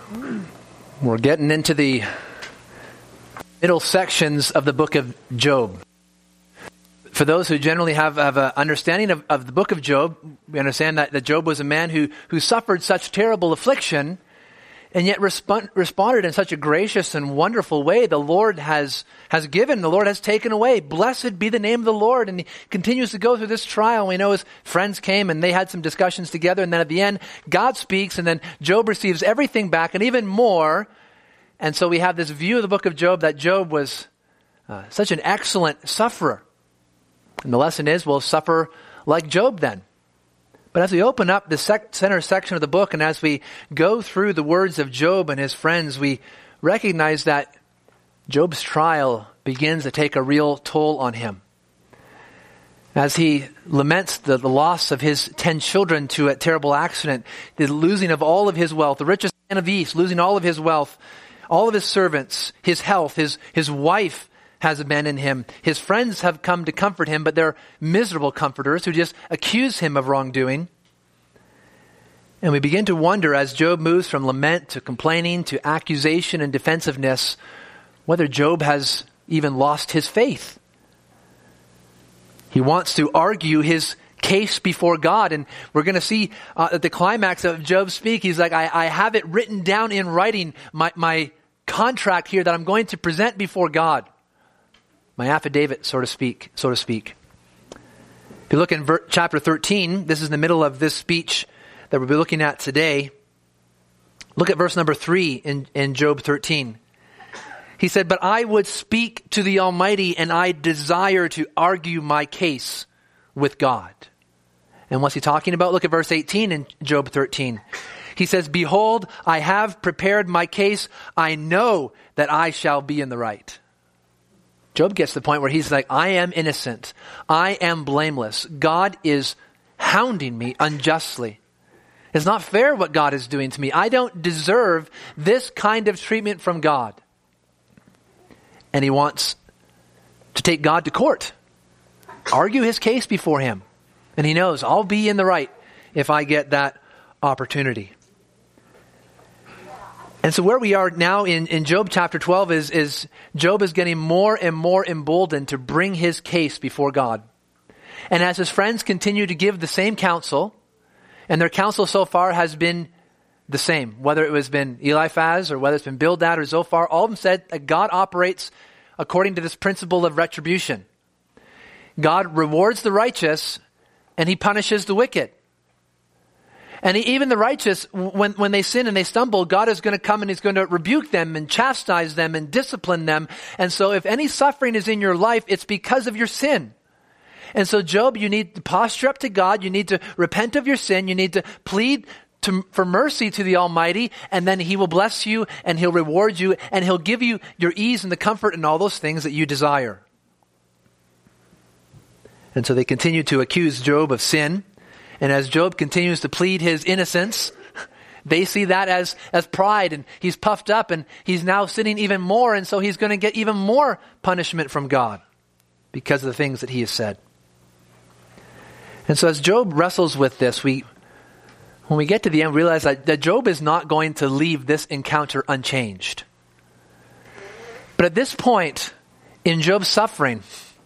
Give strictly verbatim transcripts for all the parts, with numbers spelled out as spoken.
We're getting into the middle sections of the book of Job. For those who generally have, have an understanding of, of the book of Job, we understand that, that Job was a man who, who suffered such terrible affliction and yet respond, responded in such a gracious and wonderful way. The Lord has, has given, the Lord has taken away. Blessed be the name of the Lord. And he continues to go through this trial. We know his friends came and they had some discussions together. And then at the end, God speaks and then Job receives everything back and even more. And so we have this view of the book of Job that Job was uh, such an excellent sufferer. And the lesson is, we'll suffer like Job then. But as we open up the sec- center section of the book and as we go through the words of Job and his friends, we recognize that Job's trial begins to take a real toll on him. As he laments the, the loss of his ten children to a terrible accident, the losing of all of his wealth, the richest man of the East, losing all of his wealth, all of his servants, his health, his, his wife has abandoned him. His friends have come to comfort him, but they're miserable comforters who just accuse him of wrongdoing. And we begin to wonder, as Job moves from lament to complaining to accusation and defensiveness, whether Job has even lost his faith. He wants to argue his case before God. And we're going to see uh, at the climax of Job speak, he's like, I, I have it written down in writing, my, my contract here that I'm going to present before God. My affidavit, so to speak, so to speak. If you look in ver- chapter thirteen, this is in the middle of this speech that we'll be looking at today. Look at verse number three in, in Job thirteen. He said, but I would speak to the Almighty and I desire to argue my case with God. And what's he talking about? Look at verse eighteen in Job thirteen. He says, behold, I have prepared my case. I know that I shall be in the right. Job gets to the point where he's like, I am innocent. I am blameless. God is hounding me unjustly. It's not fair what God is doing to me. I don't deserve this kind of treatment from God. And he wants to take God to court, argue his case before him. And he knows, I'll be in the right if I get that opportunity. And so where we are now in, in Job chapter twelve is, is Job is getting more and more emboldened to bring his case before God. And as his friends continue to give the same counsel, and their counsel so far has been the same, whether it was been Eliphaz or whether it's been Bildad or Zophar, all of them said that God operates according to this principle of retribution. God rewards the righteous and he punishes the wicked. And even the righteous, when, when they sin and they stumble, God is going to come and he's going to rebuke them and chastise them and discipline them. And so if any suffering is in your life, it's because of your sin. And so Job, you need to posture up to God. You need to repent of your sin. You need to plead to, for mercy to the Almighty. And then he will bless you and he'll reward you and he'll give you your ease and the comfort and all those things that you desire. And so they continue to accuse Job of sin. And as Job continues to plead his innocence, they see that as, as pride, and he's puffed up and he's now sinning even more. And so he's going to get even more punishment from God because of the things that he has said. And so as Job wrestles with this, we, when we get to the end, we realize that, that Job is not going to leave this encounter unchanged. But at this point in Job's suffering,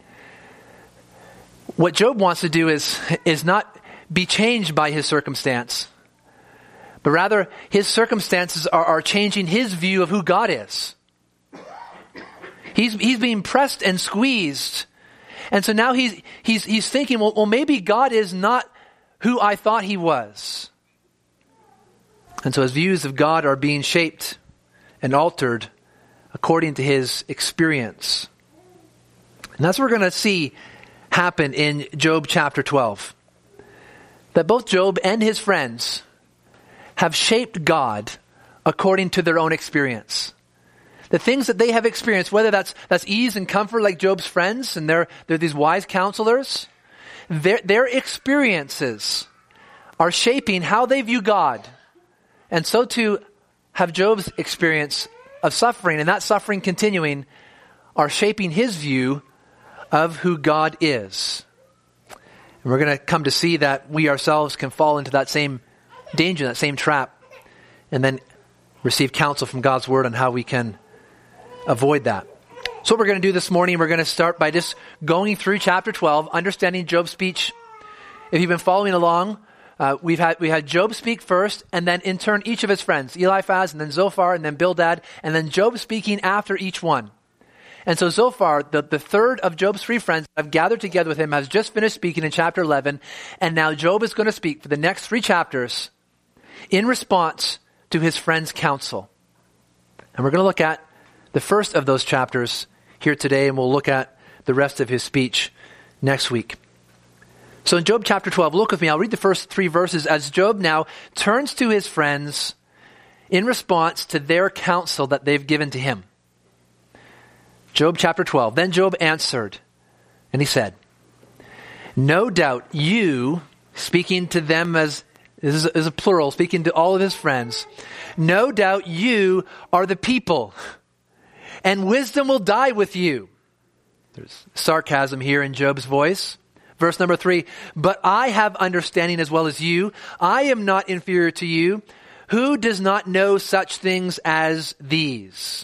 what Job wants to do is, is not be changed by his circumstance, but rather his circumstances are, are changing his view of who God is. He's, he's being pressed and squeezed. And so now he's, he's, he's thinking, well, well, maybe God is not who I thought he was. And so his views of God are being shaped and altered according to his experience. And that's what we're going to see happen in Job chapter twelve. That both Job and his friends have shaped God according to their own experience. The things that they have experienced, whether that's that's ease and comfort like Job's friends, and they're, they're these wise counselors, their, their experiences are shaping how they view God. And so too have Job's experience of suffering, and that suffering continuing, are shaping his view of who God is. And we're going to come to see that we ourselves can fall into that same danger, that same trap. And then receive counsel from God's word on how we can avoid that. So what we're going to do this morning, we're going to start by just going through chapter twelve, understanding Job's speech. If you've been following along, uh, we've had we had Job speak first, and then in turn each of his friends, Eliphaz, and then Zophar, and then Bildad, and then Job speaking after each one. And so Zophar, the, the third of Job's three friends, have gathered together with him, has just finished speaking in chapter eleven, and now Job is going to speak for the next three chapters in response to his friend's counsel. And we're going to look at the first of those chapters here today, and we'll look at the rest of his speech next week. So in Job chapter twelve, look with me. I'll read the first three verses as Job now turns to his friends in response to their counsel that they've given to him. Job chapter twelve. Then Job answered, and he said, "No doubt you," speaking to them as, this is, is a plural, speaking to all of his friends, "no doubt you are the people, and wisdom will die with you." There's sarcasm here in Job's voice. Verse number three, "But I have understanding as well as you. I am not inferior to you. Who does not know such things as these?"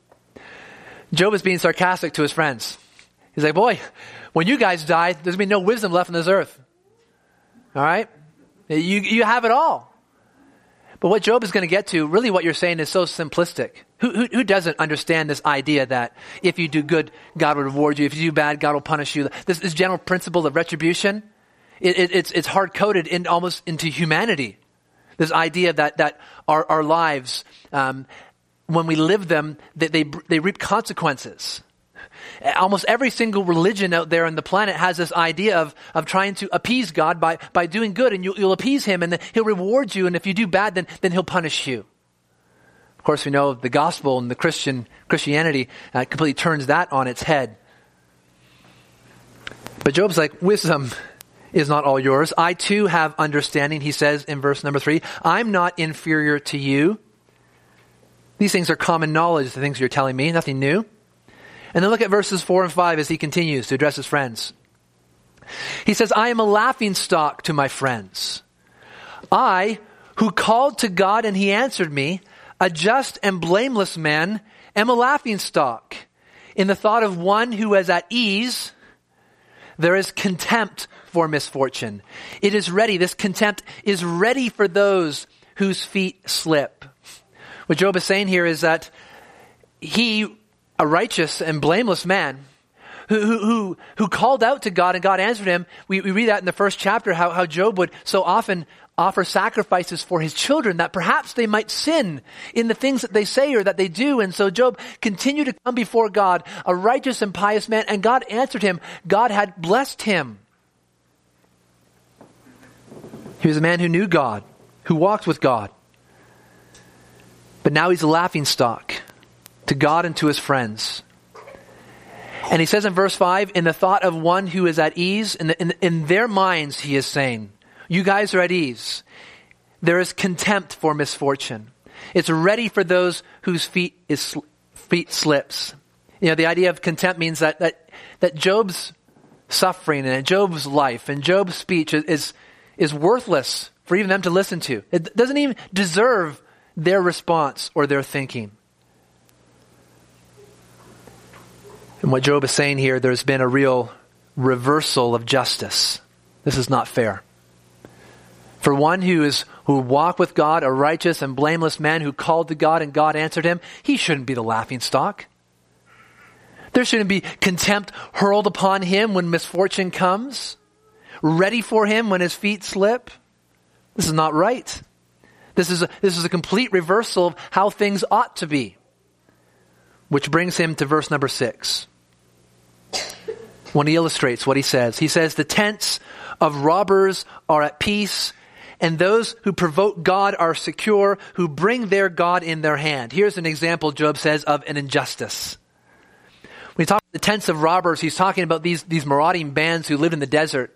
Job is being sarcastic to his friends. He's like, boy, when you guys die, there's going to be no wisdom left on this earth. All right? You, you have it all. But what Job is going to get to, really what you're saying is so simplistic. Who, who, who doesn't understand this idea that if you do good, God will reward you. If you do bad, God will punish you. This, this general principle of retribution, it, it, it's, it's hard-coded in, almost into humanity. This idea that, that our, our lives, um, when we live them, they, they, they reap consequences. Almost every single religion out there on the planet has this idea of, of trying to appease God by, by doing good, and you, you'll appease him, and then he'll reward you, and if you do bad, then, then he'll punish you. Of course, we know the gospel and the Christian Christianity uh, completely turns that on its head. But Job's like, wisdom is not all yours. I too have understanding, he says in verse number three. I'm not inferior to you. These things are common knowledge, the things you're telling me, nothing new. And then look at verses four and five as he continues to address his friends. He says, I am a laughing stock to my friends. I, who called to God and he answered me, a just and blameless man, am a laughing stock. In the thought of one who is at ease, there is contempt for misfortune. It is ready, this contempt is ready for those whose feet slip. What Job is saying here is that he, a righteous and blameless man, who who who, who called out to God and God answered him. We, we read that in the first chapter, how, how Job would so often offer sacrifices for his children that perhaps they might sin in the things that they say or that they do. And so Job continued to come before God, a righteous and pious man, and God answered him. God had blessed him. He was a man who knew God, who walked with God. But now he's a laughingstock to God and to his friends. And he says in verse five, in the thought of one who is at ease, in, the, in, in their minds he is saying, you guys are at ease. There is contempt for misfortune. It's ready for those whose feet is feet slips. You know, the idea of contempt means that that, that Job's suffering and Job's life and Job's speech is, is, is worthless for even them to listen to. It doesn't even deserve their response or their thinking. And what Job is saying here, there's been a real reversal of justice. This is not fair. For one who is who walked with God, a righteous and blameless man who called to God and God answered him, he shouldn't be the laughingstock. There shouldn't be contempt hurled upon him when misfortune comes, ready for him when his feet slip. This is not right. This is a, this is a complete reversal of how things ought to be. Which brings him to verse number six. When he illustrates what he says. He says, the tents of robbers are at peace, and those who provoke God are secure, who bring their God in their hand. Here's an example, Job says, of an injustice. When he talks about the tents of robbers, he's talking about these, these marauding bands who lived in the desert.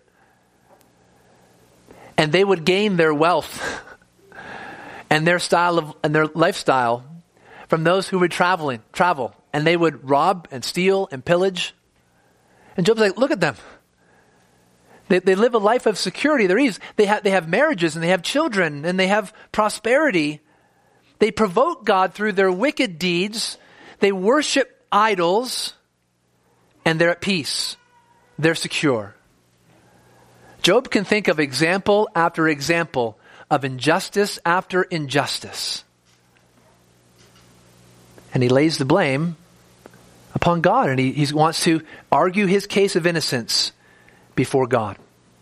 And they would gain their wealth and their style of and their lifestyle from those who would traveling, travel. And they would rob and steal and pillage. And Job's like, look at them. They, they live a life of security. They're ease. They have, they have marriages and they have children and they have prosperity. They provoke God through their wicked deeds. They worship idols, and they're at peace. They're secure. Job can think of example after example of injustice after injustice. And he lays the blame upon God, and he, he wants to argue his case of innocence before God.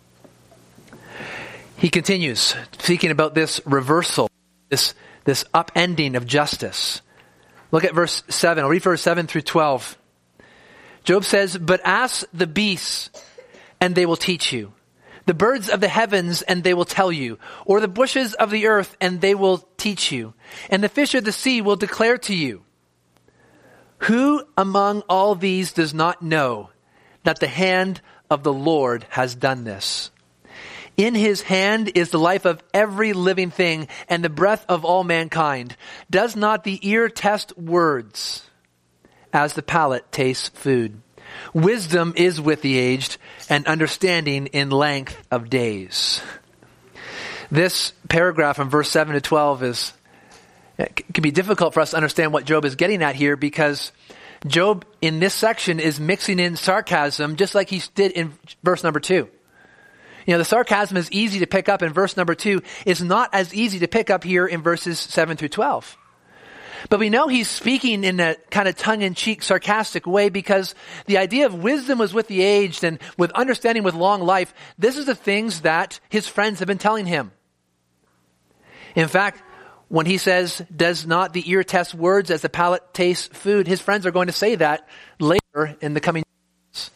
He continues speaking about this reversal, this, this upending of justice. Look at verse seven. I'll read verse seven through twelve. Job says, "But ask the beasts, and they will teach you. The birds of the heavens, and they will tell you. Or the bushes of the earth, and they will teach you. And the fish of the sea will declare to you. Who among all these does not know that the hand of the Lord has done this? In his hand is the life of every living thing and the breath of all mankind. Does not the ear test words as the palate tastes food? Wisdom is with the aged and understanding in length of days." This paragraph from verse seven to twelve is, it can be difficult for us to understand what Job is getting at here, because Job in this section is mixing in sarcasm just like he did in verse number two. You know, the sarcasm is easy to pick up in verse number two. It's not as easy to pick up here in verses seven through twelve. But we know he's speaking in a kind of tongue-in-cheek, sarcastic way, because the idea of wisdom was with the aged and with understanding with long life. This is the things that his friends have been telling him. In fact, when he says, "Does not the ear test words as the palate tastes food?" his friends are going to say that later in the coming years.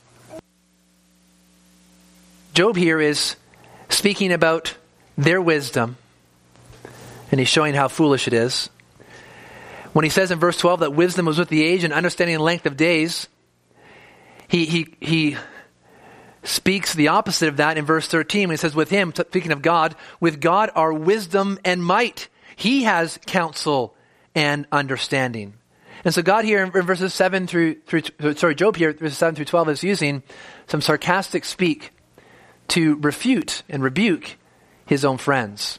Job here is speaking about their wisdom, and he's showing how foolish it is. When he says in verse twelve that wisdom was with the age and understanding the length of days, he he he speaks the opposite of that in verse thirteen when he says, with him, speaking of God, with God are wisdom and might. He has counsel and understanding. And so God here in verses seven through, through sorry, Job here, verses seven through twelve is using some sarcastic speak to refute and rebuke his own friends.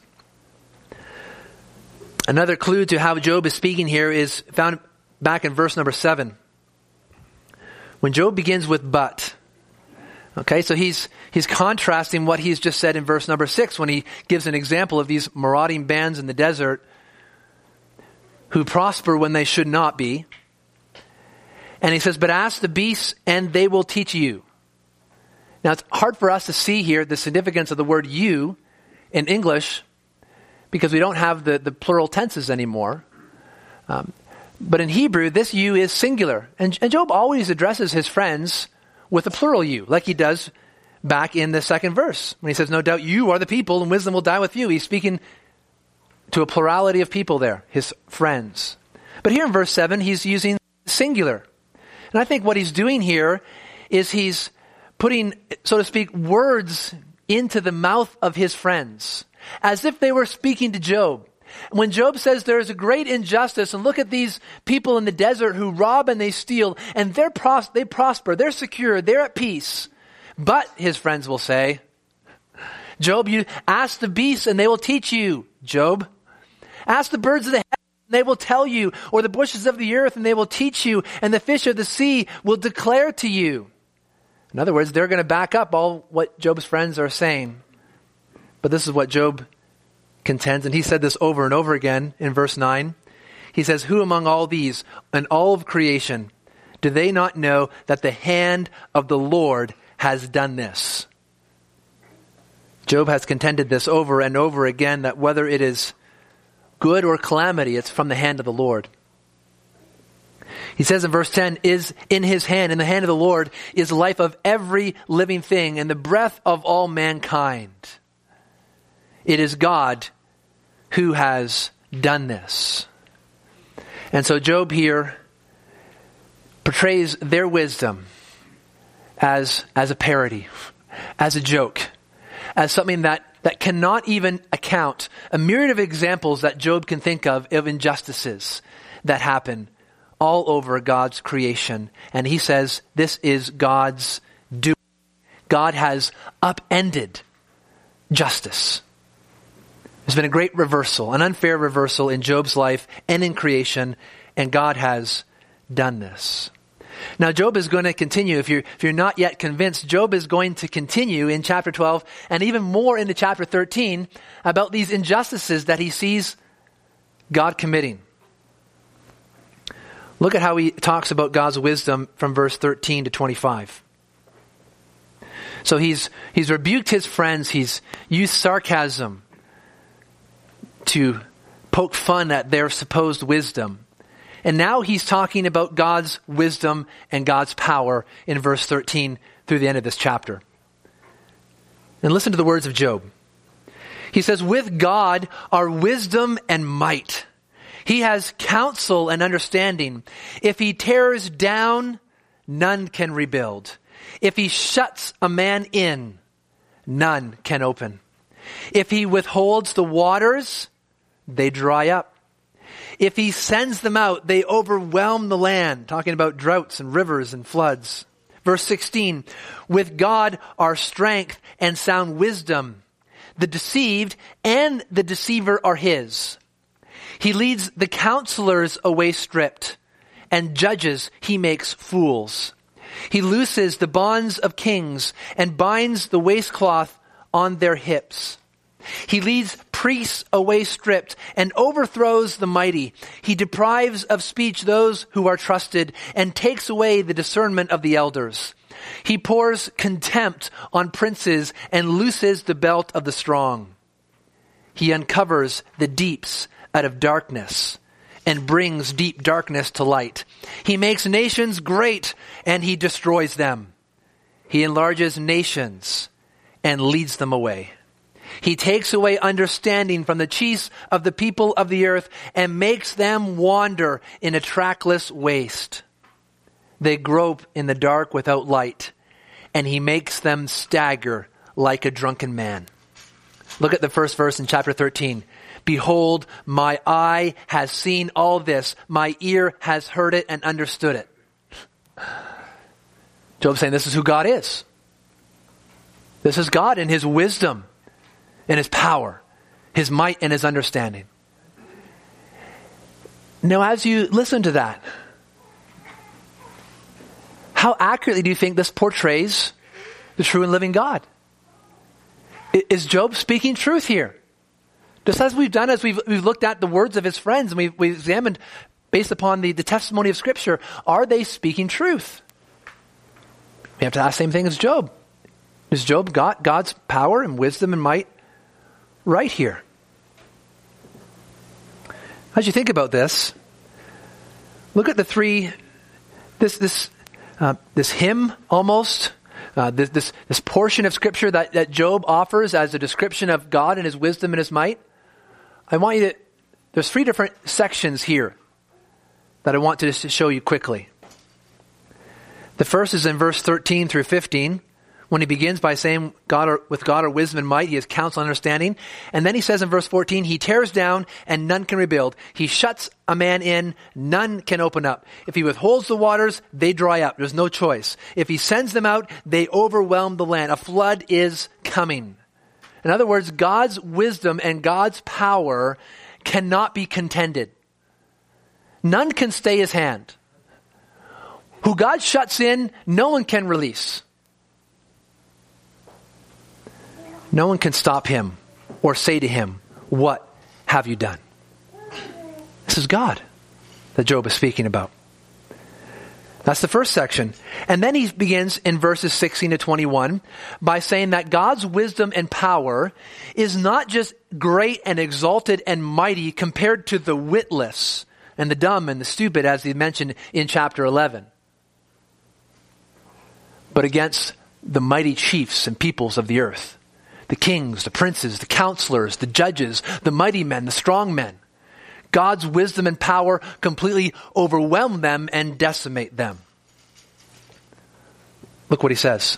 Another clue to how Job is speaking here is found back in verse number seven. When Job begins with "but." Okay, so he's he's contrasting what he's just said in verse number six when he gives an example of these marauding bands in the desert who prosper when they should not be. And he says, "But ask the beasts and they will teach you." Now it's hard for us to see here the significance of the word "you" in English, because we don't have the, the plural tenses anymore. Um, but in Hebrew, this "you" is singular. And, and Job always addresses his friends with a plural "you," like he does back in the second verse. When he says, "No doubt you are the people and wisdom will die with you." He's speaking to a plurality of people there, his friends. But here in verse seven, he's using singular. And I think what he's doing here is he's putting, so to speak, words into the mouth of his friends, as if they were speaking to Job. When Job says there is a great injustice, and look at these people in the desert who rob and they steal, and they're pros- they prosper, they're secure, they're at peace. But, his friends will say, Job, you ask the beasts and they will teach you, Job. Ask the birds of the heavens and they will tell you, or the bushes of the earth and they will teach you, and the fish of the sea will declare to you. In other words, they're going to back up all what Job's friends are saying. But this is what Job contends, and he said this over and over again in verse nine. He says, "Who among all these and all of creation do they not know that the hand of the Lord has done this?" Job has contended this over and over again, that whether it is good or calamity, it's from the hand of the Lord. He says in verse ten, "Is in his hand, in the hand of the Lord, is the life of every living thing and the breath of all mankind." It is God who has done this. And so Job here portrays their wisdom as, as a parody, as a joke, as something that, that cannot even account a myriad of examples that Job can think of of injustices that happen all over God's creation. And he says this is God's doing. God has upended justice. There's been a great reversal, an unfair reversal in Job's life and in creation, and God has done this. Now, Job is going to continue. If you're, if you're not yet convinced, Job is going to continue in chapter twelve and even more into chapter thirteen about these injustices that he sees God committing. Look at how he talks about God's wisdom from verse thirteen to twenty-five. So he's, he's rebuked his friends. He's used sarcasm to poke fun at their supposed wisdom. And now he's talking about God's wisdom and God's power in verse thirteen through the end of this chapter. And listen to the words of Job. He says, "With God are wisdom and might. He has counsel and understanding. If he tears down, none can rebuild. If he shuts a man in, none can open. If he withholds the waters, they dry up. If he sends them out, they overwhelm the land." Talking about droughts and rivers and floods. Verse sixteen, "With God are strength and sound wisdom. The deceived and the deceiver are his. He leads the counselors away stripped, and judges he makes fools. He looses the bonds of kings and binds the waistcloth on their hips. He leads priests away stripped and overthrows the mighty. He deprives of speech those who are trusted and takes away the discernment of the elders. He pours contempt on princes and looses the belt of the strong. He uncovers the deeps out of darkness and brings deep darkness to light. He makes nations great and he destroys them. He enlarges nations and leads them away. He takes away understanding from the chiefs of the people of the earth and makes them wander in a trackless waste. They grope in the dark without light, and he makes them stagger like a drunken man." Look at the first verse in chapter thirteen. "Behold, my eye has seen all this. My ear has heard it and understood it." Job's saying this is who God is. This is God in his wisdom, in his power, his might, and his understanding. Now, as you listen to that, how accurately do you think this portrays the true and living God? Is Job speaking truth here? Just as we've done, as we've, we've looked at the words of his friends and we've, we've examined based upon the, the testimony of Scripture, are they speaking truth? We have to ask the same thing as Job. Is Job got God's power and wisdom and might right here? As you think about this, look at the three, this this uh, this hymn almost, uh, this, this this portion of Scripture that, that Job offers as a description of God and his wisdom and his might. I want you to, there's three different sections here that I want to just show you quickly. The first is in verse thirteen through fifteen. When he begins by saying, God are, with God are wisdom and might, he has counsel and understanding. And then he says in verse fourteen, he tears down and none can rebuild. He shuts a man in, none can open up. If he withholds the waters, they dry up. There's no choice. If he sends them out, they overwhelm the land. A flood is coming. In other words, God's wisdom and God's power cannot be contended. None can stay his hand. Who God shuts in, no one can release. No one can stop him or say to him, what have you done? This is God that Job is speaking about. That's the first section. And then he begins in verses sixteen to twenty-one by saying that God's wisdom and power is not just great and exalted and mighty compared to the witless and the dumb and the stupid, as he mentioned in chapter eleven, but against the mighty chiefs and peoples of the earth. The kings, the princes, the counselors, the judges, the mighty men, the strong men. God's wisdom and power completely overwhelm them and decimate them. Look what he says.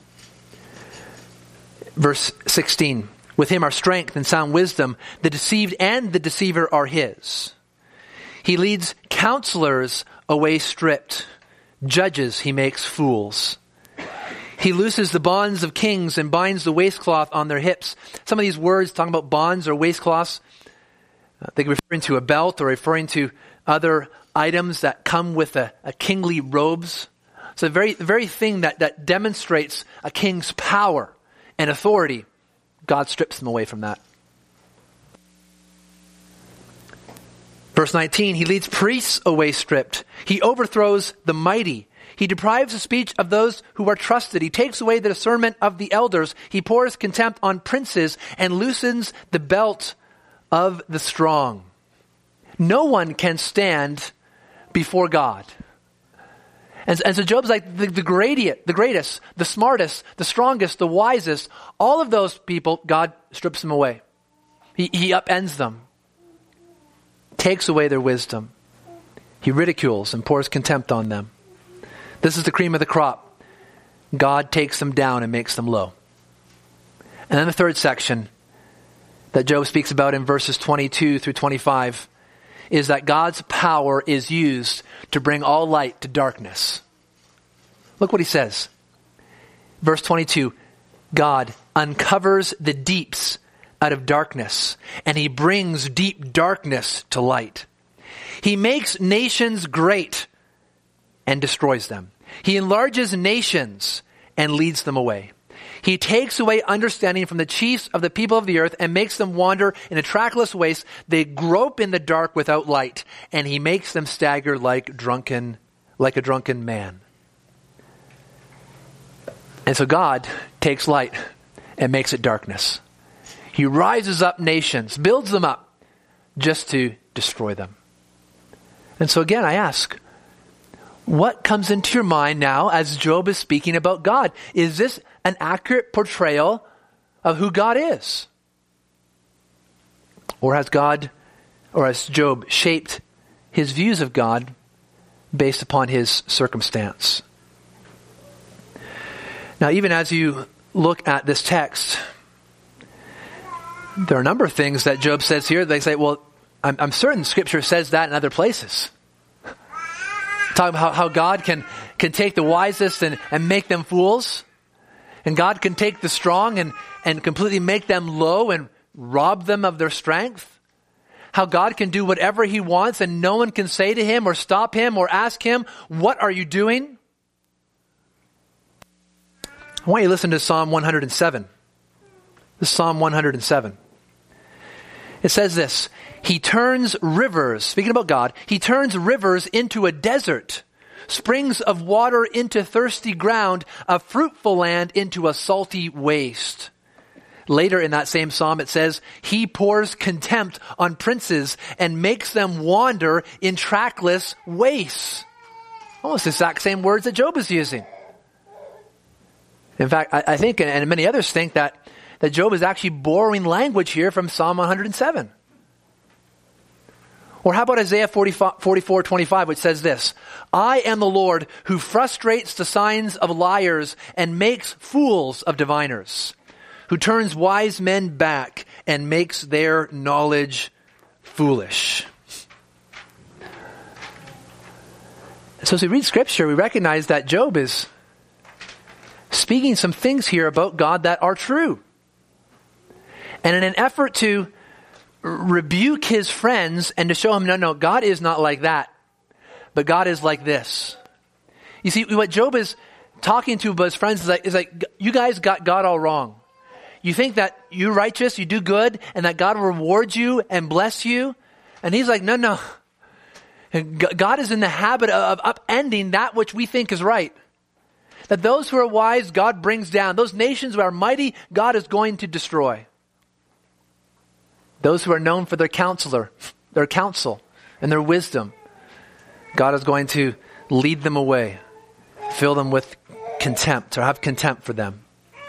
Verse sixteen. With him are strength and sound wisdom. The deceived and the deceiver are his. He leads counselors away stripped. Judges he makes fools. He looses the bonds of kings and binds the waistcloth on their hips. Some of these words talking about bonds or waistcloths, uh, they could be referring to a belt or referring to other items that come with a, a kingly robes. So the very, the very thing that, that demonstrates a king's power and authority, God strips them away from that. Verse nineteen, he leads priests away stripped. He overthrows the mighty. He deprives the speech of those who are trusted. He takes away the discernment of the elders. He pours contempt on princes and loosens the belt of the strong. No one can stand before God. And, and so Job's like the, the, greatest, the greatest, the smartest, the strongest, the wisest. All of those people, God strips them away. He, he upends them. Takes away their wisdom. He ridicules and pours contempt on them. This is the cream of the crop. God takes them down and makes them low. And then the third section that Job speaks about in verses twenty-two through twenty-five is that God's power is used to bring all light to darkness. Look what he says. Verse twenty-two, God uncovers the deeps out of darkness, and he brings deep darkness to light. He makes nations great and destroys them. He enlarges nations and leads them away. He takes away understanding from the chiefs of the people of the earth and makes them wander in a trackless waste. They grope in the dark without light, and he makes them stagger like drunken, like a drunken man. And so God takes light and makes it darkness. He rises up nations, builds them up just to destroy them. And so again, I ask, what comes into your mind now as Job is speaking about God? Is this an accurate portrayal of who God is? Or has God, or has Job shaped his views of God based upon his circumstance? Now, even as you look at this text, there are a number of things that Job says here. They say, well, I'm, I'm certain Scripture says that in other places. Talking about how, how God can, can take the wisest and, and make them fools. And God can take the strong and, and completely make them low and rob them of their strength. How God can do whatever he wants and no one can say to him or stop him or ask him, what are you doing? I want you to listen to Psalm one hundred seven. This is Psalm one hundred seven. It says this, he turns rivers, speaking about God, he turns rivers into a desert, springs of water into thirsty ground, a fruitful land into a salty waste. Later in that same psalm it says, he pours contempt on princes and makes them wander in trackless wastes. Almost the exact same words that Job is using. In fact, I, I think, and many others think that that Job is actually borrowing language here from Psalm one hundred seven. Or how about Isaiah forty-four twenty-five, which says this, I am the Lord who frustrates the signs of liars and makes fools of diviners, who turns wise men back and makes their knowledge foolish. So as we read Scripture, we recognize that Job is speaking some things here about God that are true. And in an effort to rebuke his friends and to show him, no, no, God is not like that, but God is like this. You see, what Job is talking to his friends is like, is like, you guys got God all wrong. You think that you're righteous, you do good, and that God will reward you and bless you. And he's like, no, no. God is in the habit of upending that which we think is right. That those who are wise, God brings down. Those nations who are mighty, God is going to destroy. Those who are known for their counselor, their counsel, and their wisdom, God is going to lead them away, fill them with contempt, or have contempt for them.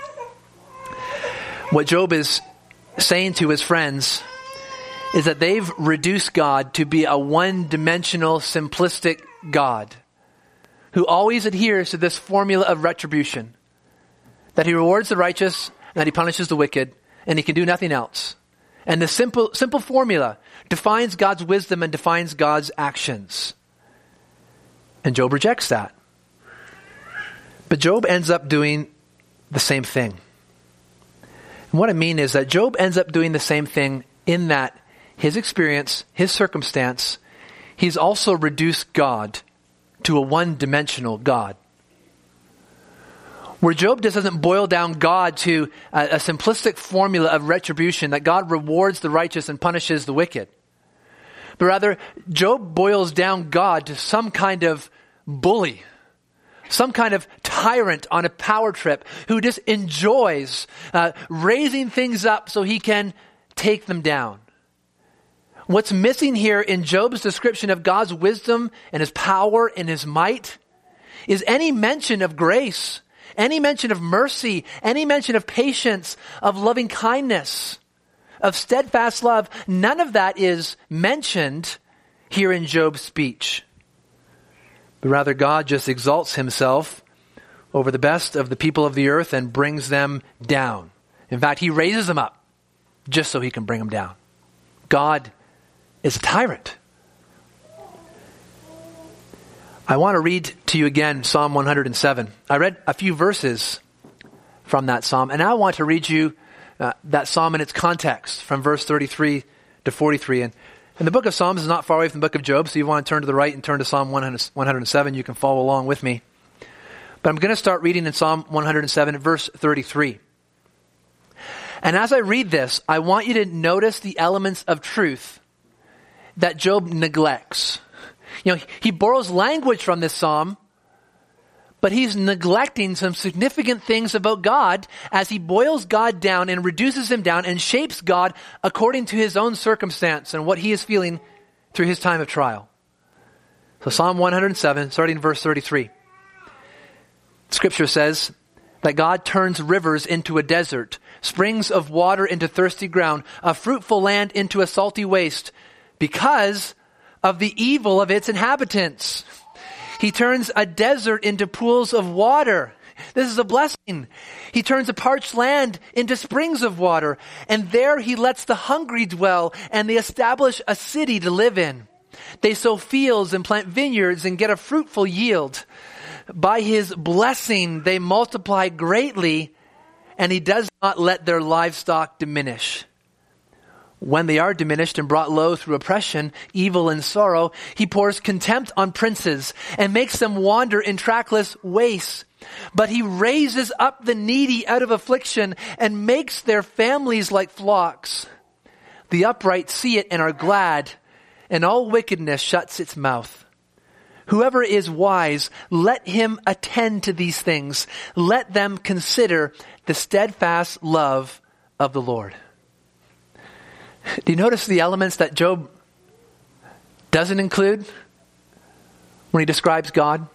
What Job is saying to his friends is that they've reduced God to be a one-dimensional, simplistic God who always adheres to this formula of retribution, that he rewards the righteous, and that he punishes the wicked, and he can do nothing else. And the simple, simple formula defines God's wisdom and defines God's actions. And Job rejects that. But Job ends up doing the same thing. And what I mean is that Job ends up doing the same thing in that his experience, his circumstance, he's also reduced God to a one-dimensional God. Where Job just doesn't boil down God to a, a simplistic formula of retribution, that God rewards the righteous and punishes the wicked. But rather, Job boils down God to some kind of bully, some kind of tyrant on a power trip who just enjoys uh, raising things up so he can take them down. What's missing here in Job's description of God's wisdom and his power and his might is any mention of grace, any mention of mercy, any mention of patience, of loving kindness, of steadfast love. None of that is mentioned here in Job's speech. But rather, God just exalts himself over the best of the people of the earth and brings them down. In fact, he raises them up just so he can bring them down. God is a tyrant. I want to read to you again Psalm one hundred seven. I read a few verses from that psalm, and now I want to read you uh, that psalm in its context from verse thirty-three to forty-three. And, and the book of Psalms is not far away from the book of Job, so if you want to turn to the right and turn to Psalm one hundred seven, you can follow along with me. But I'm going to start reading in Psalm one hundred seven, verse thirty-three. And as I read this, I want you to notice the elements of truth that Job neglects. You know, he borrows language from this psalm, but he's neglecting some significant things about God as he boils God down and reduces him down and shapes God according to his own circumstance and what he is feeling through his time of trial. So Psalm one hundred seven, starting in verse thirty-three. Scripture says that God turns rivers into a desert, springs of water into thirsty ground, a fruitful land into a salty waste, because of the evil of its inhabitants. He turns a desert into pools of water. This is a blessing. He turns a parched land into springs of water, and there he lets the hungry dwell, and they establish a city to live in. They sow fields and plant vineyards and get a fruitful yield. By his blessing they multiply greatly, and he does not let their livestock diminish. When they are diminished and brought low through oppression, evil and sorrow, he pours contempt on princes and makes them wander in trackless wastes. But he raises up the needy out of affliction and makes their families like flocks. The upright see it and are glad, and all wickedness shuts its mouth. Whoever is wise, let him attend to these things. Let them consider the steadfast love of the Lord. Do you notice the elements that Job doesn't include when he describes God?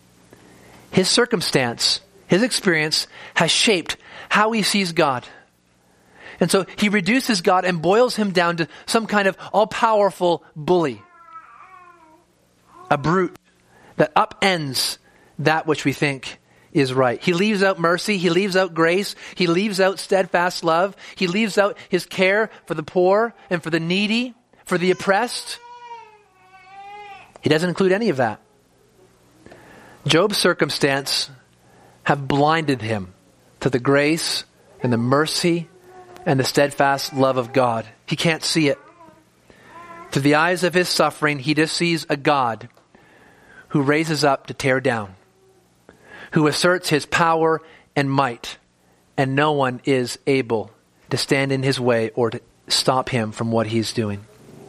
His circumstance, his experience has shaped how he sees God. And so he reduces God and boils him down to some kind of all-powerful bully. A brute that upends that which we think is right. He leaves out mercy. He leaves out grace. He leaves out steadfast love. He leaves out his care for the poor and for the needy, for the oppressed. He doesn't include any of that. Job's circumstance have blinded him to the grace and the mercy and the steadfast love of God. He can't see it. Through the eyes of his suffering, he just sees a God who raises up to tear down, who asserts his power and might, and no one is able to stand in his way or to stop him from what he's doing.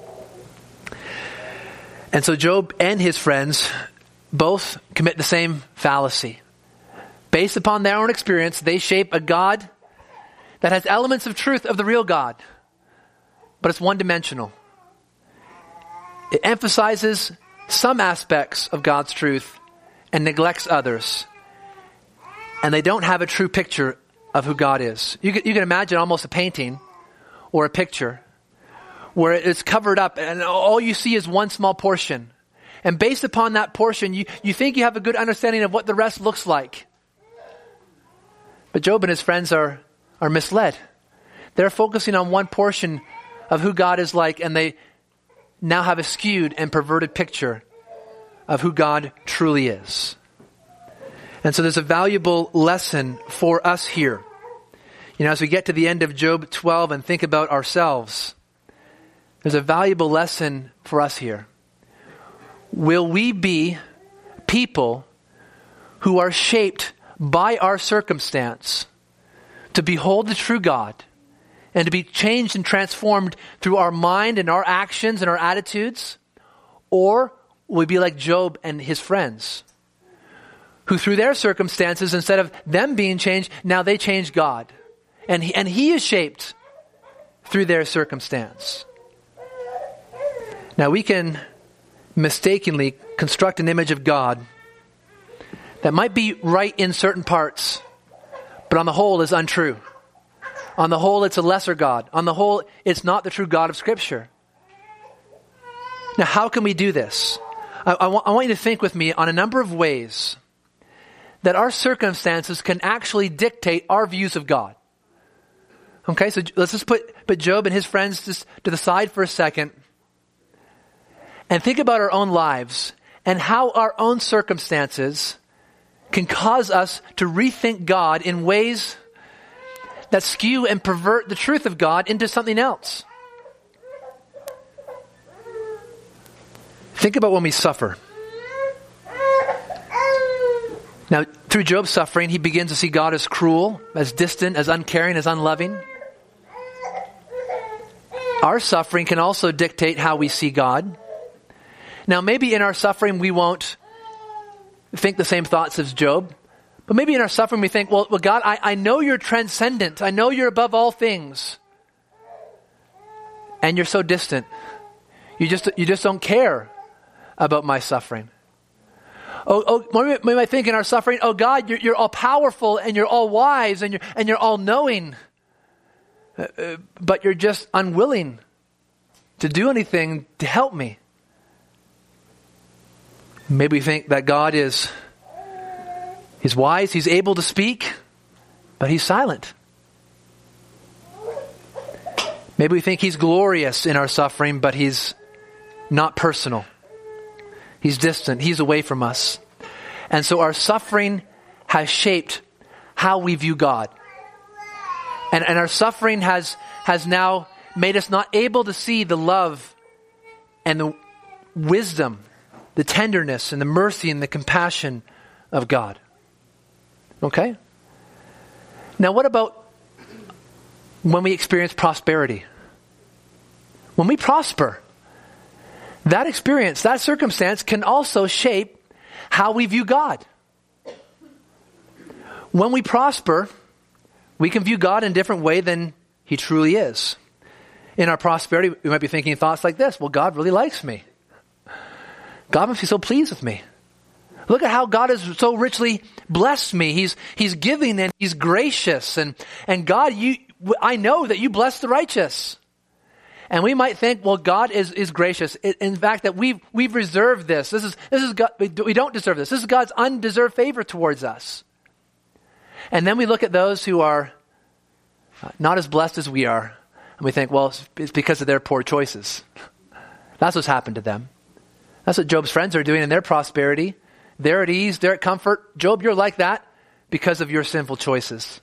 And so Job and his friends both commit the same fallacy. Based upon their own experience, they shape a God that has elements of truth of the real God, but it's one-dimensional. It emphasizes some aspects of God's truth and neglects others. And they don't have a true picture of who God is. You can, you can imagine almost a painting or a picture where it's covered up and all you see is one small portion. And based upon that portion, you, you think you have a good understanding of what the rest looks like. But Job and his friends are, are misled. They're focusing on one portion of who God is like, and they now have a skewed and perverted picture of who God truly is. And so there's a valuable lesson for us here. You know, as we get to the end of Job twelve and think about ourselves, there's a valuable lesson for us here. Will we be people who are shaped by our circumstance to behold the true God and to be changed and transformed through our mind and our actions and our attitudes? Or will we be like Job and his friends, who through their circumstances, instead of them being changed, now they change God. And he, and he is shaped through their circumstance. Now we can mistakenly construct an image of God that might be right in certain parts, but on the whole is untrue. On the whole, it's a lesser God. On the whole, it's not the true God of Scripture. Now, how can we do this? I, I, want, I want you to think with me on a number of ways that our circumstances can actually dictate our views of God. Okay, so let's just put, put Job and his friends just to the side for a second and think about our own lives and how our own circumstances can cause us to rethink God in ways that skew and pervert the truth of God into something else. Think about when we suffer. Now, through Job's suffering, he begins to see God as cruel, as distant, as uncaring, as unloving. Our suffering can also dictate how we see God. Now, maybe in our suffering we won't think the same thoughts as Job, but maybe in our suffering we think, well, well God, I, I know you're transcendent. I know you're above all things. And you're so distant. You just, you just don't care about my suffering. Oh, oh, we might think in our suffering, oh God, you're, you're all powerful and you're all wise and you're, and you're all knowing, uh, but you're just unwilling to do anything to help me. Maybe we think that God is, he's wise, he's able to speak, but he's silent. Maybe we think he's glorious in our suffering, but he's not personal. He's distant. He's away from us. And so our suffering has shaped how we view God. And, and our suffering has, has now made us not able to see the love and the wisdom, the tenderness and the mercy and the compassion of God. Okay? Now what about when we experience prosperity? When we prosper, that experience, that circumstance can also shape how we view God. When we prosper, we can view God in a different way than he truly is. In our prosperity, we might be thinking thoughts like this: well, God really likes me. God must be so pleased with me. Look at how God has so richly blessed me. He's, he's giving and he's gracious. And, and God, you, I know that you bless the righteous. And we might think, well, God is, is gracious. In fact, that we've, we've reserved this. This is, this is God, we don't deserve this. This is God's undeserved favor towards us. And then we look at those who are not as blessed as we are. And we think, well, it's because of their poor choices. That's what's happened to them. That's what Job's friends are doing in their prosperity. They're at ease. They're at comfort. Job, you're like that because of your sinful choices.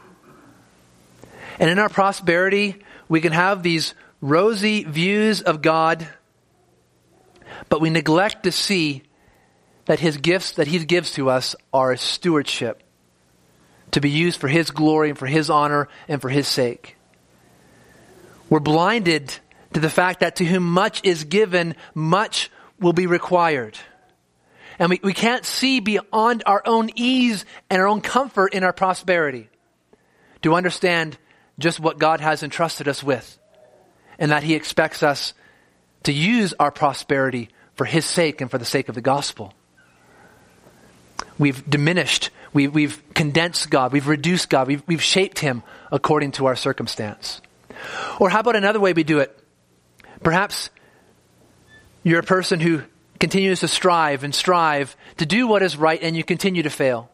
And in our prosperity, we can have these rosy views of God, but we neglect to see that his gifts that he gives to us are a stewardship to be used for his glory and for his honor and for his sake. We're blinded to the fact that to whom much is given, much will be required. And we, we can't see beyond our own ease and our own comfort in our prosperity to understand just what God has entrusted us with, and that he expects us to use our prosperity for his sake and for the sake of the gospel. We've diminished, we, we've condensed God, we've reduced God, we've, we've shaped him according to our circumstance. Or how about another way we do it? Perhaps you're a person who continues to strive and strive to do what is right, and you continue to fail.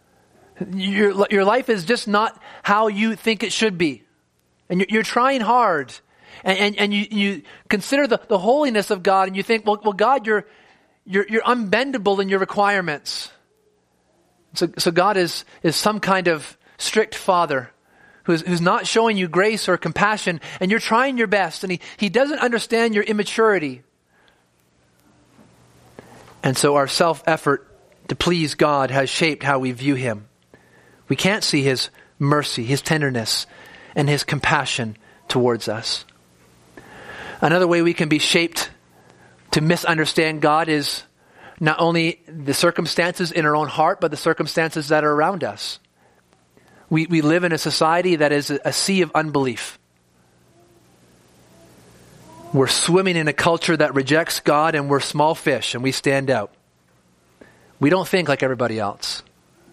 Your, your life is just not how you think it should be. And you're, you're trying hard. And, and, and you, you consider the, the holiness of God, and you think, well, well God, you're, you're, you're unbendable in your requirements. So, so God is, is some kind of strict father who's, who's not showing you grace or compassion, and you're trying your best, and he, he doesn't understand your immaturity. And so our self-effort to please God has shaped how we view him. We can't see his mercy, his tenderness, and his compassion towards us. Another way we can be shaped to misunderstand God is not only the circumstances in our own heart, but the circumstances that are around us. We, we live in a society that is a, a sea of unbelief. We're swimming in a culture that rejects God, and we're small fish and we stand out. We don't think like everybody else.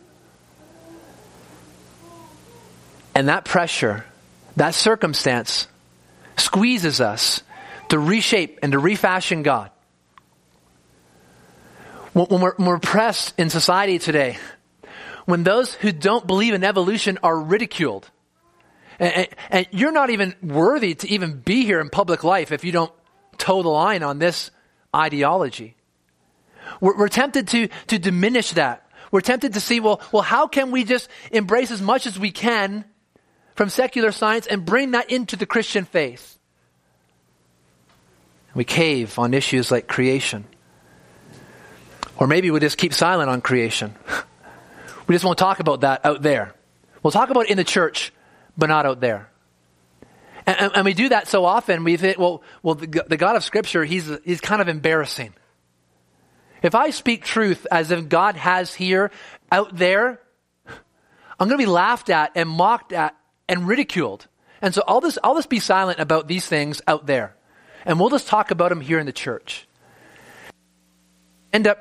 And that pressure, that circumstance squeezes us to reshape and to refashion God. When we're, when we're pressed in society today, when those who don't believe in evolution are ridiculed, and, and, and you're not even worthy to even be here in public life if you don't toe the line on this ideology. We're, we're tempted to, to diminish that. We're tempted to see, well, well, how can we just embrace as much as we can from secular science and bring that into the Christian faith? We cave on issues like creation. Or maybe we just keep silent on creation. We just won't talk about that out there. We'll talk about it in the church, but not out there. And, and, and we do that so often, we think, well, well, the, the God of Scripture, he's, he's kind of embarrassing. If I speak truth as if God has here, out there, I'm going to be laughed at and mocked at and ridiculed. And so I'll just, I'll just be silent about these things out there. And we'll just talk about them here in the church. End up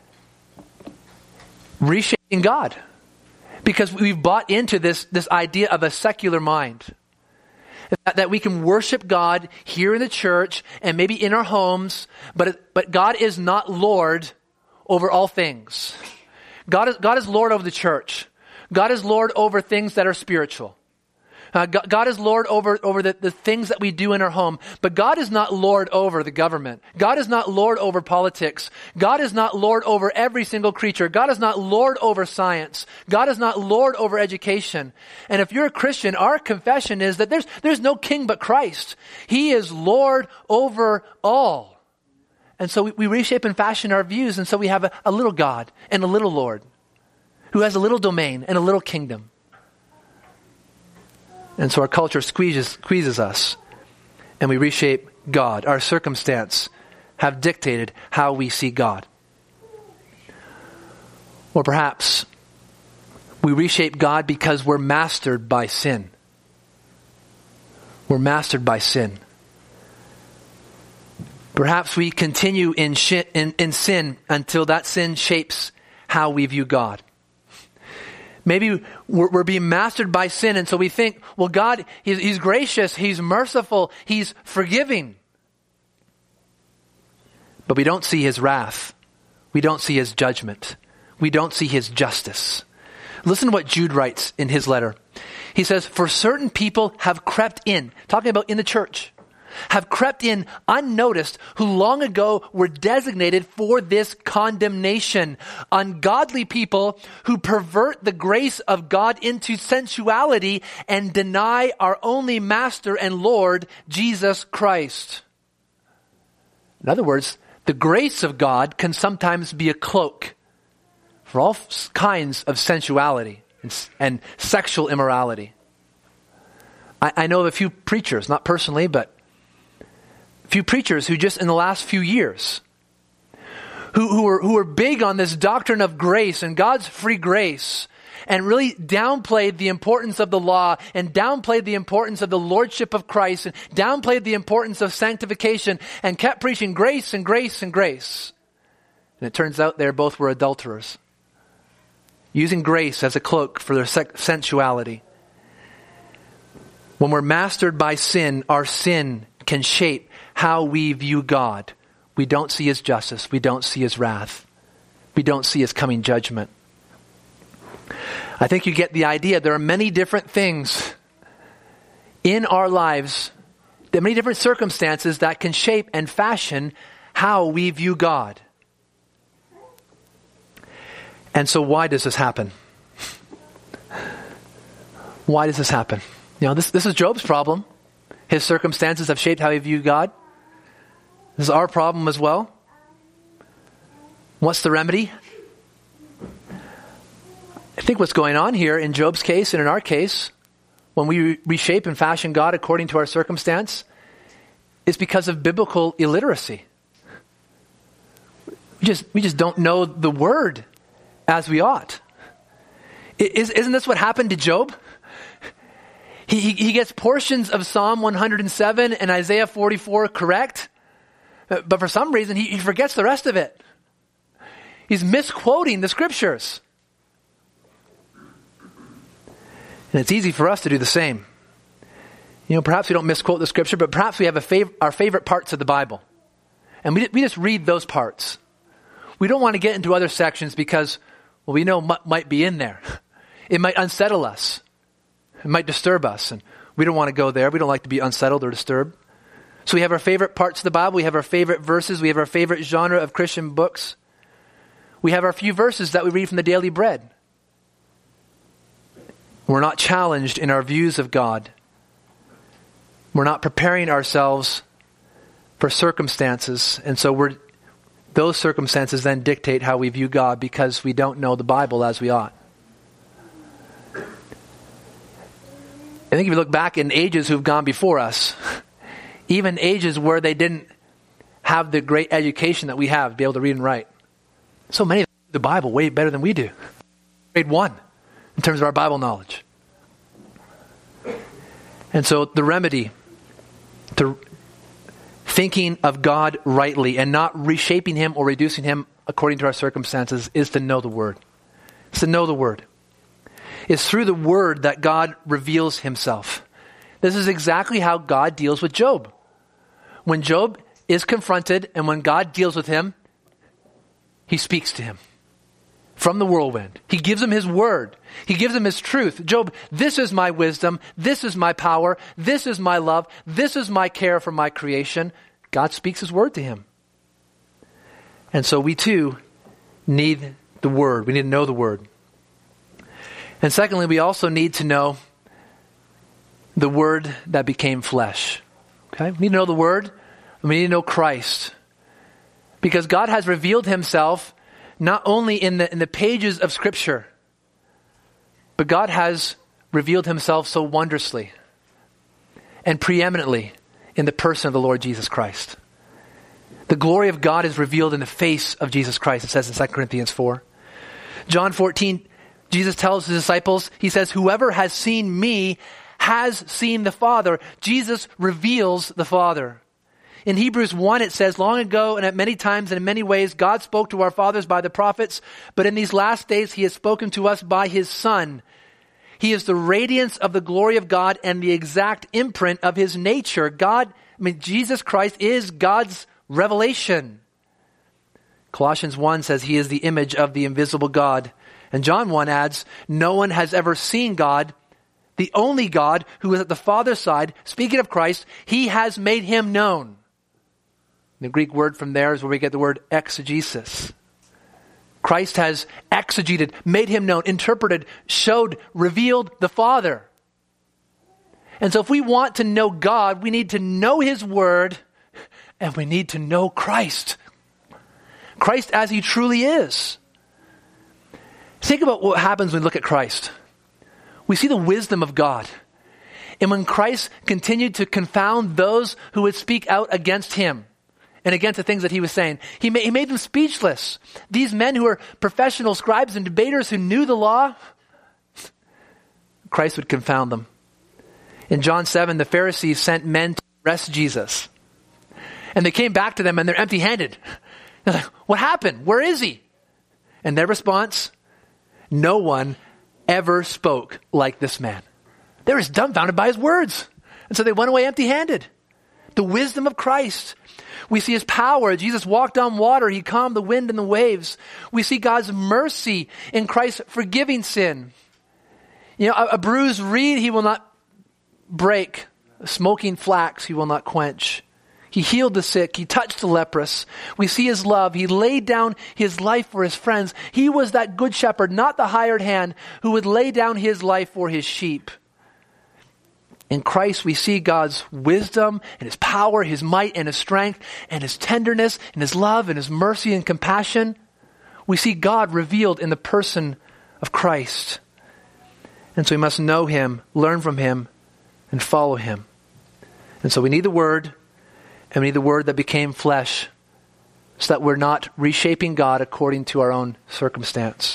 reshaping God. Because we've bought into this, this idea of a secular mind. That, that we can worship God here in the church and maybe in our homes, but, but God is not Lord over all things. God is, God is Lord over the church. God is Lord over things that are spiritual. Uh, God, God is Lord over, over the, the things that we do in our home, but God is not Lord over the government. God is not Lord over politics. God is not Lord over every single creature. God is not Lord over science. God is not Lord over education. And if you're a Christian, our confession is that there's, there's no king but Christ. He is Lord over all. And so we, we reshape and fashion our views, and so we have a, a little God and a little Lord who has a little domain and a little kingdom. And so our culture squeezes, squeezes us, and we reshape God. Our circumstance have dictated how we see God. Or perhaps we reshape God because we're mastered by sin. We're mastered by sin. Perhaps we continue in, shi- in, in sin until that sin shapes how we view God. Maybe we're, we're being mastered by sin, and so we think, well, God, he's, he's gracious, He's merciful, He's forgiving. But we don't see His wrath. We don't see His judgment. We don't see His justice. Listen to what Jude writes in his letter. He says, for certain people have crept in, talking about in the church, have crept in unnoticed, who long ago were designated for this condemnation. Ungodly people who pervert the grace of God into sensuality and deny our only Master and Lord, Jesus Christ. In other words, the grace of God can sometimes be a cloak for all kinds of sensuality and, and sexual immorality. I, I know of a few preachers, not personally, but few preachers who just in the last few years, who, who, were, who were big on this doctrine of grace and God's free grace, and really downplayed the importance of the law, and downplayed the importance of the lordship of Christ, and downplayed the importance of sanctification, and kept preaching grace and grace and grace. And it turns out they both were adulterers, using grace as a cloak for their sensuality. When we're mastered by sin, our sin can shape how we view God. We don't see His justice. We don't see His wrath. We don't see His coming judgment. I think you get the idea. There are many different things in our lives, there are many different circumstances that can shape and fashion how we view God. And so why does this happen? Why does this happen? You know, this, this is Job's problem. His circumstances have shaped how he viewed God. This is our problem as well. What's the remedy? I think what's going on here in Job's case and in our case, when we reshape and fashion God according to our circumstance, is because of biblical illiteracy. We just, we just don't know the word as we ought. Is, isn't this what happened to Job? He, he, he gets portions of Psalm one hundred seven and Isaiah forty-four correct, but for some reason he, he forgets the rest of it. He's misquoting the scriptures. And it's easy for us to do the same. You know, perhaps we don't misquote the scripture, but perhaps we have a fav- our favorite parts of the Bible. And we, we just read those parts. We don't want to get into other sections because, well, we know what might be in there. It might unsettle us. It might disturb us. And we don't want to go there. We don't like to be unsettled or disturbed. So we have our favorite parts of the Bible. We have our favorite verses. We have our favorite genre of Christian books. We have our few verses that we read from the Daily Bread. We're not challenged in our views of God. We're not preparing ourselves for circumstances. And so we're those circumstances then dictate how we view God because we don't know the Bible as we ought. I think if you look back in ages who've gone before us, even ages where they didn't have the great education that we have to be able to read and write. So many of them know the Bible way better than we do. Grade one in terms of our Bible knowledge. And so the remedy to thinking of God rightly and not reshaping him or reducing him according to our circumstances is to know the Word. It's to know the Word. It's through the Word that God reveals himself. This is exactly how God deals with Job. When Job is confronted and when God deals with him, he speaks to him from the whirlwind. He gives him his word. He gives him his truth. Job, this is my wisdom. This is my power. This is my love. This is my care for my creation. God speaks his word to him. And so we too need the word. We need to know the word. And secondly, we also need to know the word that became flesh. Okay? We need to know the word. We need to know Christ. Because God has revealed himself not only in the, in the pages of Scripture, but God has revealed himself so wondrously and preeminently in the person of the Lord Jesus Christ. The glory of God is revealed in the face of Jesus Christ, it says in Second Corinthians four. John fourteen, Jesus tells his disciples, he says, whoever has seen me has seen the Father. Jesus reveals the Father. In Hebrews one, it says, long ago and at many times and in many ways, God spoke to our fathers by the prophets, but in these last days, he has spoken to us by his Son. He is the radiance of the glory of God and the exact imprint of his nature. God, I mean, Jesus Christ is God's revelation. Colossians one says he is the image of the invisible God. And John one adds, no one has ever seen God, the only God who is at the Father's side. Speaking of Christ, he has made him known. The Greek word from there is where we get the word exegesis. Christ has exegeted, made him known, interpreted, showed, revealed the Father. And so if we want to know God, we need to know his word and we need to know Christ. Christ as he truly is. Think about what happens when we look at Christ. We see the wisdom of God. And when Christ continued to confound those who would speak out against him, and against the things that he was saying, he made, he made them speechless. These men who were professional scribes and debaters who knew the law, Christ would confound them. In John seven, the Pharisees sent men to arrest Jesus. And they came back to them and they're empty-handed. They're like, what happened? Where is he? And their response, no one ever spoke like this man. They were dumbfounded by his words. And so they went away empty-handed. The wisdom of Christ. We see his power. Jesus walked on water. He calmed the wind and the waves. We see God's mercy in Christ forgiving sin. You know, a, a bruised reed he will not break. A smoking flax he will not quench. He healed the sick. He touched the leprous. We see his love. He laid down his life for his friends. He was that good shepherd, not the hired hand, who would lay down his life for his sheep. In Christ, we see God's wisdom and his power, his might and his strength, and his tenderness and his love and his mercy and compassion. We see God revealed in the person of Christ. And so we must know him, learn from him, and follow him. And so we need the Word, and we need the Word that became flesh, so that we're not reshaping God according to our own circumstance.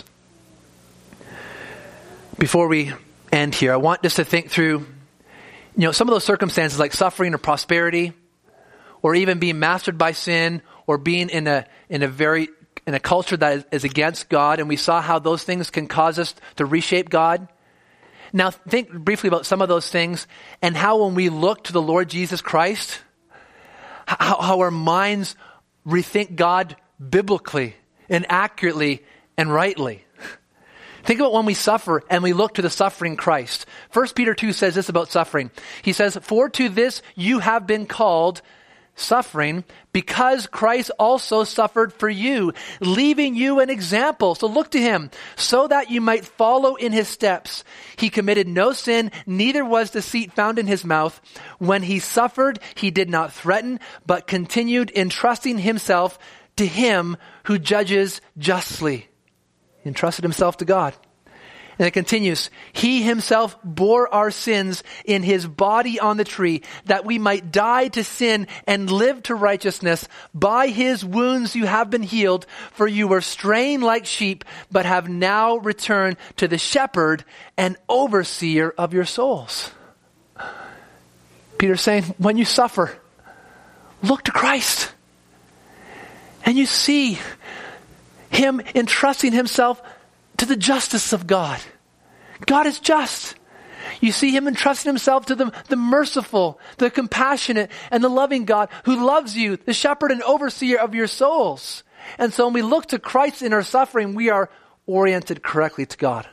Before we end here, I want just to think through, you know, some of those circumstances like suffering or prosperity, or even being mastered by sin, or being in a in a very in a culture that is, is against God, and we saw how those things can cause us to reshape God. Now think briefly about some of those things, and how when we look to the Lord Jesus Christ, how, how our minds rethink God biblically and accurately and rightly. Think about when we suffer and we look to the suffering Christ. First Peter two says this about suffering. He says, "For to this you have been called," suffering, "because Christ also suffered for you, leaving you an example." So look to him, "so that you might follow in his steps. He committed no sin, neither was deceit found in his mouth. When he suffered, he did not threaten, but continued entrusting himself to him who judges justly." He entrusted himself to God. And it continues, "He himself bore our sins in his body on the tree, that we might die to sin and live to righteousness. By his wounds you have been healed, for you were straying like sheep, but have now returned to the shepherd and overseer of your souls." Peter's saying, when you suffer, look to Christ. And you see him entrusting himself to the justice of God. God is just. You see him entrusting himself to the, the merciful, the compassionate, and the loving God who loves you, the shepherd and overseer of your souls. And so when we look to Christ in our suffering, we are oriented correctly to God.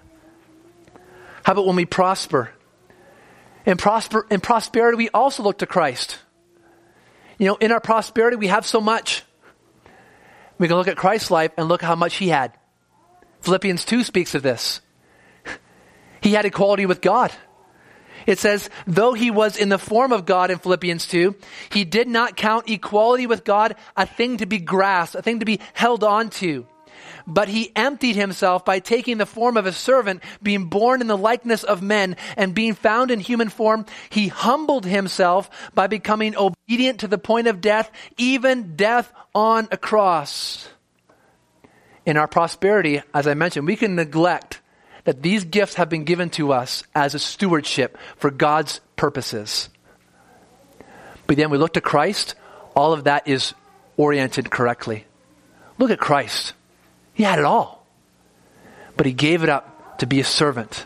How about when we prosper? In, prosper, in prosperity, we also look to Christ. You know, in our prosperity, we have so much. We can look at Christ's life and look how much he had. Philippians two speaks of this. He had equality with God. It says, though he was in the form of God in Philippians two, he did not count equality with God a thing to be grasped, a thing to be held on to. But he emptied himself by taking the form of a servant, being born in the likeness of men, and being found in human form, he humbled himself by becoming obedient to the point of death, even death on a cross. In our prosperity, as I mentioned, we can neglect that these gifts have been given to us as a stewardship for God's purposes. But then we look to Christ, all of that is oriented correctly. Look at Christ. He had it all. But he gave it up to be a servant.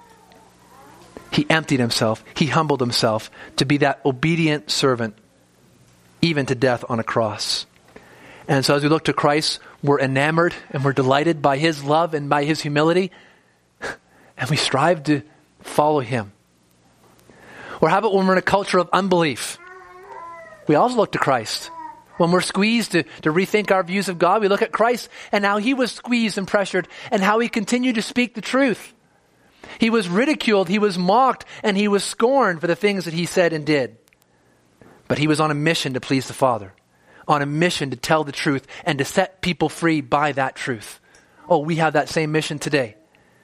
He emptied himself. He humbled himself to be that obedient servant, even to death on a cross. And so as we look to Christ, we're enamored and we're delighted by his love and by his humility. And we strive to follow him. Or how about when we're in a culture of unbelief? We also look to Christ. When we're squeezed to, to rethink our views of God, we look at Christ and how he was squeezed and pressured and how he continued to speak the truth. He was ridiculed, he was mocked, and he was scorned for the things that he said and did. But he was on a mission to please the Father, on a mission to tell the truth and to set people free by that truth. Oh, we have that same mission today.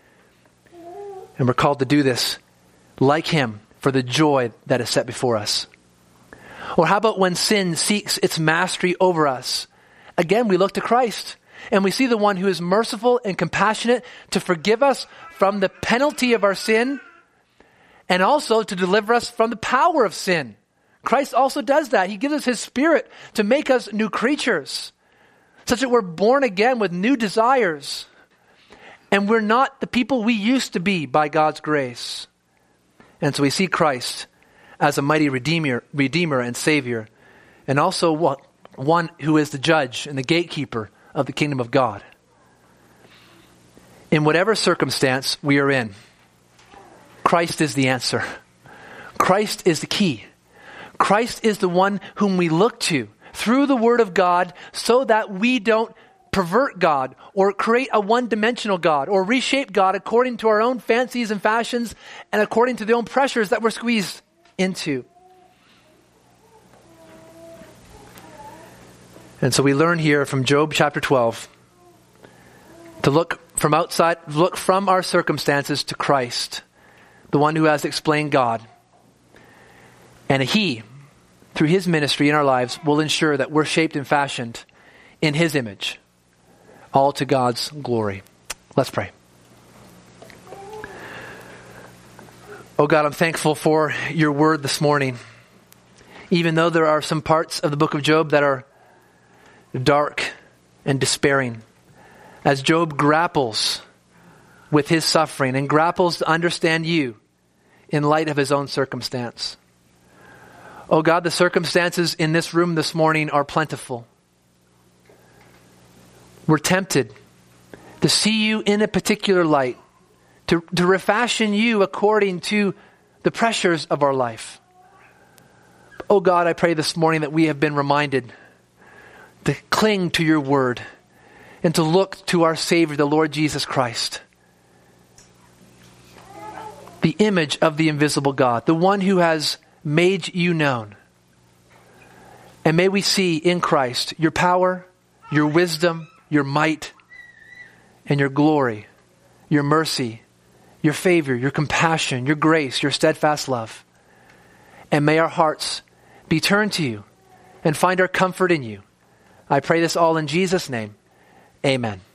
And we're called to do this like him for the joy that is set before us. Or how about when sin seeks its mastery over us? Again, we look to Christ and we see the one who is merciful and compassionate to forgive us from the penalty of our sin and also to deliver us from the power of sin. Christ also does that. He gives us his Spirit to make us new creatures, such that we're born again with new desires. And we're not the people we used to be by God's grace. And so we see Christ as a mighty redeemer, redeemer and savior, and also what, one who is the judge and the gatekeeper of the kingdom of God. In whatever circumstance we are in, Christ is the answer. Christ is the key. Christ is the one whom we look to through the Word of God so that we don't pervert God or create a one-dimensional God or reshape God according to our own fancies and fashions and according to the own pressures that we're squeezed into. And so we learn here from Job chapter twelve to look from outside, look from our circumstances to Christ, the one who has explained God. And He, through His ministry in our lives, will ensure that we're shaped and fashioned in His image, all to God's glory. Let's pray. Oh God, I'm thankful for your word this morning. Even though there are some parts of the book of Job that are dark and despairing, as Job grapples with his suffering and grapples to understand you in light of his own circumstance. Oh God, the circumstances in this room this morning are plentiful. We're tempted to see you in a particular light, to, to refashion you according to the pressures of our life. Oh God, I pray this morning that we have been reminded to cling to your word and to look to our Savior, the Lord Jesus Christ, the image of the invisible God, the one who has made you known. And may we see in Christ your power, your wisdom, your might, and your glory, your mercy, your favor, your compassion, your grace, your steadfast love. And may our hearts be turned to you and find our comfort in you. I pray this all in Jesus' name. Amen.